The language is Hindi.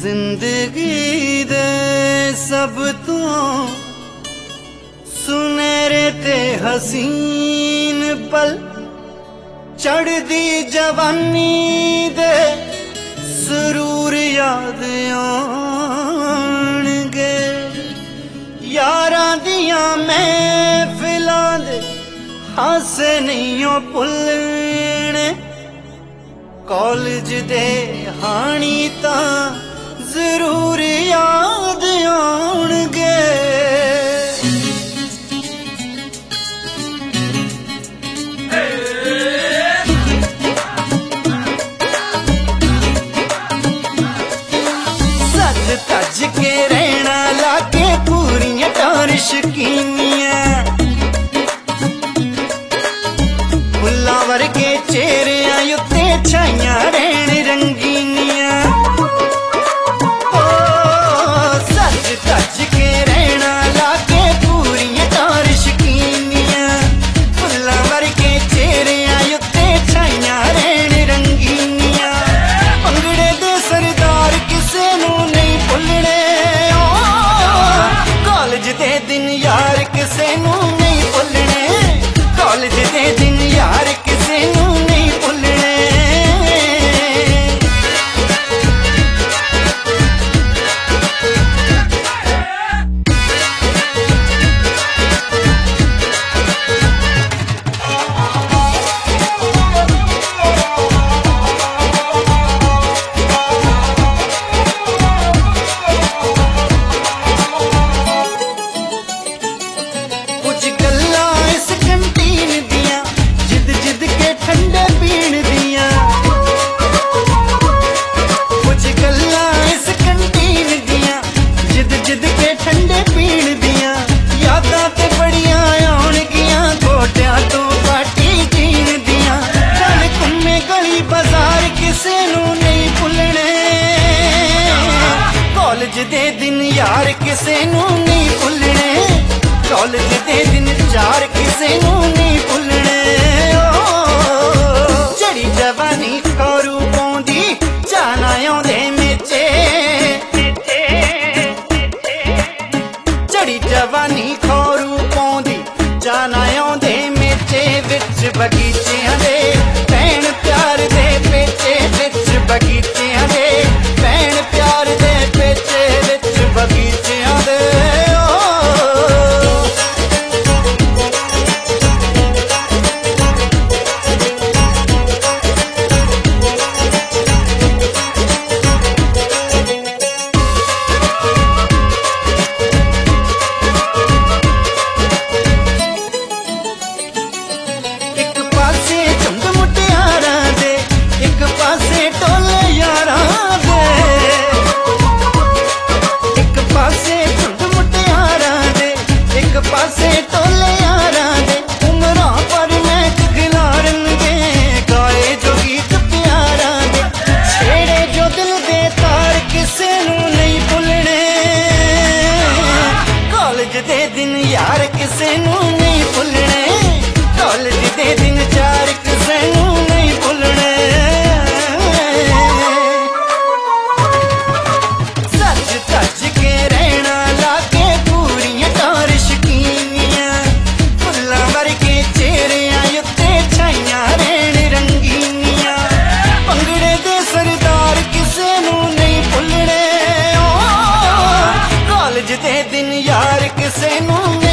जिंदगी दे सब तो सुनहरे ते हसीन पल चढ़दी जवानी दे जरूर याद आउणगे। यारां दियां महफिलां दे हासे नहीं भुलने, कॉलेज दे हानी तां जरूर याद आउणगे। सज तज के रहना लागे पूरियां टार शकीनियां, फुल्लां वर्गे चेहरियां उत्ते छाइयां रहन रंगीनियां। सज तज के रहना लागे पूरियां टार शकीनियां, फुल्लां वर्गे चेहरियां उत्ते छाइयां रहन रंगीनियां। भंगड़े दे सरदार किसे नूं नहीं भुलने, कॉलेज दे दिन यार किसे नूं नहीं भुलने, कॉलेज दे दिन यार किसे नूं नहीं भुलने। कुछ गल्लां इस कैंटीन दियां जिद जिद के ठंडे पीण दियां, कुछ गल्लां इस कैंटीन दियां जिद जिद के ठंडे पीण दियां। यादां ते बड़ियां आउणगियां गोटियां तो पाटी जीण दियां। चल घुम्मे गली बाजार किसे नूं नहीं भुलने, कॉलेज दे दिन यार किसे नूं नहीं भुलने, कॉलेज दे दिन यार किसे नूं नहीं भुलने। जड़ी जवानी खौरू पौंदी जाना आउंदे मेचे, जड़ी जवानी खौरू पौंदी जाना आउंदे मेचे। विच बगीचियां दे भैण प्यार दे पेचे, विच बगीचियां दे भैण प्यार दे पेचे, विच बगीचियां दे। एक पासे झुंड मुटियारां दे, एक पासे टोले यारां दे, एक पासे झुंड मुटियारां दे, एक पासे टोले यारां दे। उमरां पर महक खिलारनगे गाए जो गीत प्यारां दे, छेड़े जो दिल दे तार किसे नूं नहीं भुलने, कॉलेज दे दिन यार किसे नूं नहीं भुलने, कॉलेज दे दिन यार किसे नूं नहीं भुलने। सज तज के रहना लागे पूरियां टार शकीनियां, फुल्लां वर्गे चेहरियां उत्ते छाइयां रहन रंगीनियां। भंगड़े दे सरदार किसे नूं नहीं भुलने, कॉलेज दे दिन यार किसे नूं